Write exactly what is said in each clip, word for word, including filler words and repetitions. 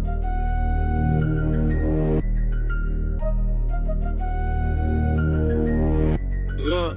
Yeah.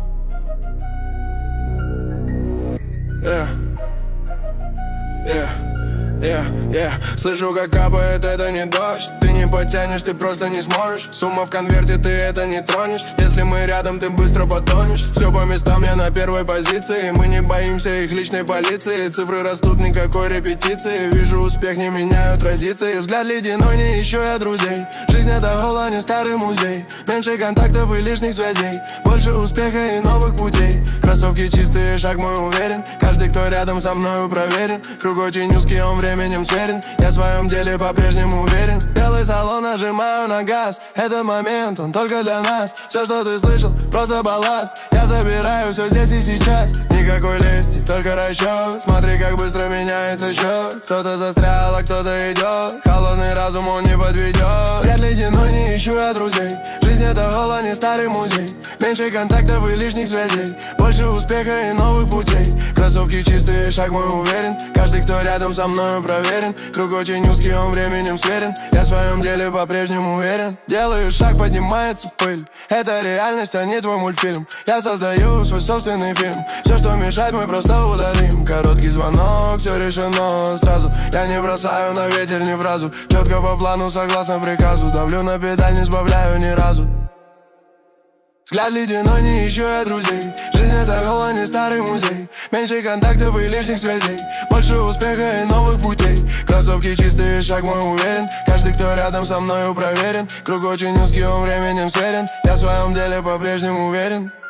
Yeah. Yeah. Yeah, yeah. Слышу, как капает, это не дождь. Ты не потянешь, ты просто не сможешь. Сумма в конверте, ты это не тронешь. Если мы рядом, ты быстро потонешь. Все по местам, я на первой позиции. Мы не боимся их личной полиции. Цифры растут, никакой репетиции. Вижу успех, не меняю традиции. Взгляд ледяной, не ищу я друзей. Жизнь это холл, а не старый музей. Меньше контактов и лишних связей. Больше успеха и новых путей. Кроссовки чистые, шаг мой уверен. Каждый, кто рядом со мною, проверен. Круг очень узкий, он временем сверен. Я в своем деле по-прежнему уверен. Белый салон, нажимаю на газ. Этот момент, он только для нас. Все, что ты слышал, просто балласт. Я забираю все здесь и сейчас. Никакой лести, только расчет. Смотри, как быстро меняется счет. Кто-то застрял, а кто-то идет. Холодный разум, он не подведет. Вряд ли ледяной, не ищу я друзей. Жизнь это холл, а не старый музей. Меньше контактов и лишних связей. Больше успеха и новых путей. Кроссовки чистые, шаг мой уверен. Каждый, кто рядом со мною, проверен. Круг очень узкий, он временем сверен. Я в своем деле по-прежнему уверен. Делаю шаг, поднимается пыль. Это реальность, а не твой мультфильм. Я создаю свой собственный фильм. Все, что мешает, мы просто удалим. Короткий звонок, все решено сразу. Я не бросаю на ветер ни фразу. Четко по плану, согласно приказу. Давлю на педаль, не сбавляю ни разу. Взгляд ледяной, не ищу я друзей. Жизнь это холл, а не старый музей. Меньше контактов и лишних связей. Больше успеха и новых путей. Кроссовки чистые, шаг мой уверен. Каждый, кто рядом со мною, проверен. Круг очень узкий, он временем сверен. Я в своем деле по-прежнему уверен.